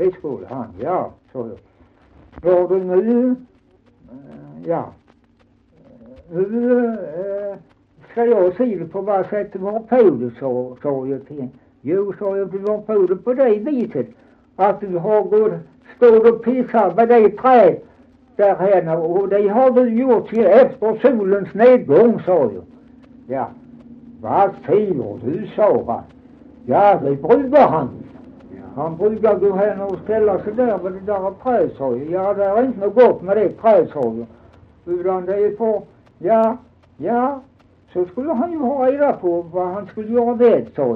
det skulle han, ja, så var du nu, ja, nu ska jag se det på vad sätt det var på det, sa jag till henne. Jo, sa jag, du var på det på det viset att du har gått, stått och pissat med det träd där henne, och det har du gjort till efter solens nedgång, sa jag. Ja, vad säger du, sa han. Ja, det brukar han. Han brukar gå här och ställa sig där med det där träd, sa jag. Ja, det är inte något gott med det träd, sa jag. Utan det är på, ja, så skulle han ju ha reda på vad han skulle göra det, sa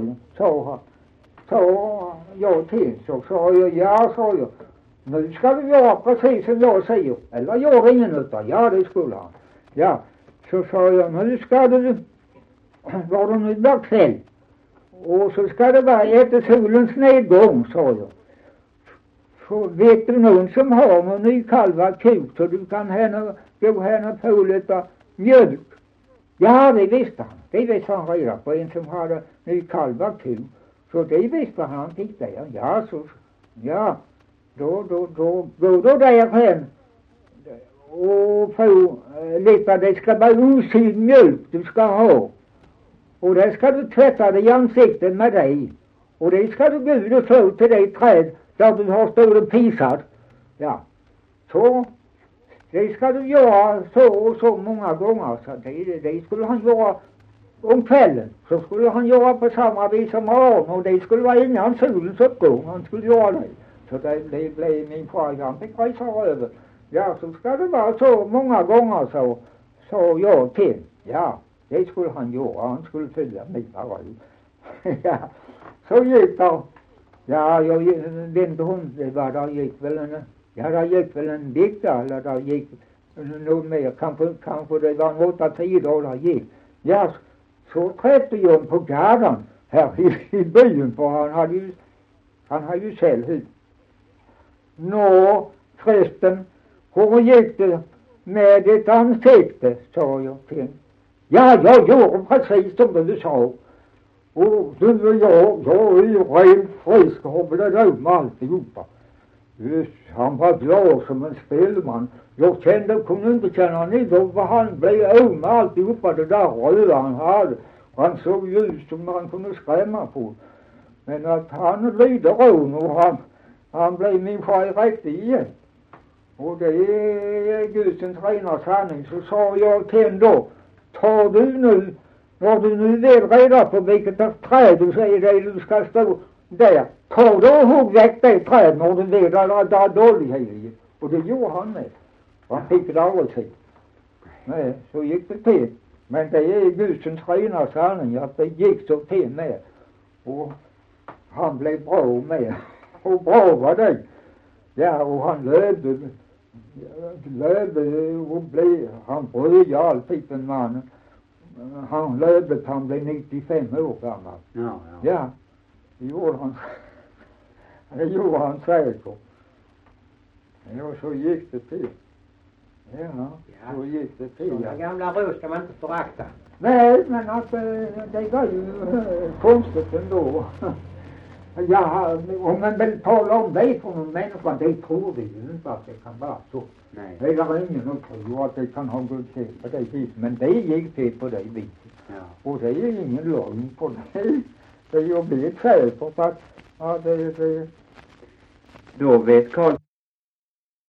jag till. Så sa jag, ja, sa jag. Nu ska du göra precis som jag säger. Eller gör ingen utan. Ja, det skulle han. Ja, så sa jag, nu ska du, var det nu där kväll. Och så ska det vara efter solens nedgång, sa jag. Så vet du någon som har någon nykalvad ko så du kan gå henne på lite mjölk. Ja, det visste han. Det visste han redan på en som hade nykalvad ko. Så det visste han fick det. Ja, så, ja. Då går då där hem och få lite, det ska vara osydd mjölk du ska ha. Och det ska du tvätta det i ansiktet med dig. Och det ska du gå ut och få till det träd där du har stått och pisat. Ja, så det ska du göra så och så många gånger. Så det skulle han göra om kvällen. Så skulle han göra på samma vis som morgon. Och det skulle vara innan solens uppgång han skulle göra det. Så det blev min far, han fick resa över. Ja, så ska det vara så många gånger så jag till. Ja, det skulle han göra. Han skulle följa mina råd. Ja, så gick det. Ja, jag vände hon, det var där gick väl en vecka eller där gick nog mer. Kanske det var 8-10 dagar gick. Ja, så träffade jag på gatan här i byn, för han hade ju själv hus. Nå, förresten, hur gick det med ett ansikte, sa jag till henne. Ja, jag gjorde precis som du sa. Och du och jag är ju rent frisk och har blivit med alltihopa. Just, han var glad som en spelman. Jag kunde inte känna ni då vad han blev med alltihopa det där röda han hade. Han såg ljus som man kunde skrämma på. Men att han lider rån och han blev min far rätt igen. Och det är Gudsens rena sanning. Så sa jag till henne då, tar du nu, när du nu väl reda på vilket träd du säger det du ska stå där, tar du och hugg väck det träd när du vet att det är dålighet. Och det gjorde han med. Han fick det aldrig till. Nej, så gick det till. Men det är Gudsens rena sanning att det gick så till med. Och han blev bra med. Och bra var det. Ja, och han lövde och blev, han bröd alltid den mannen. Han lövde, han blev 95 år gammal. Ja, det gjorde han. Det gjorde han säkert. Ja, så gick det till. Ja, så gick det till. Så gamla röst ska man inte förakta. Nej, men att det var ju konstigt ändå. Ja, om man vill tala om det för någon människa, det tror vi ju inte att det kan vara så. Nej. Det är ingen som tror att det kan ha gått till på det viset. Men det gick till på det viset. Ja. Och det är ingen lögn på det. Det är ju blivit säkert att det... Då vet Karl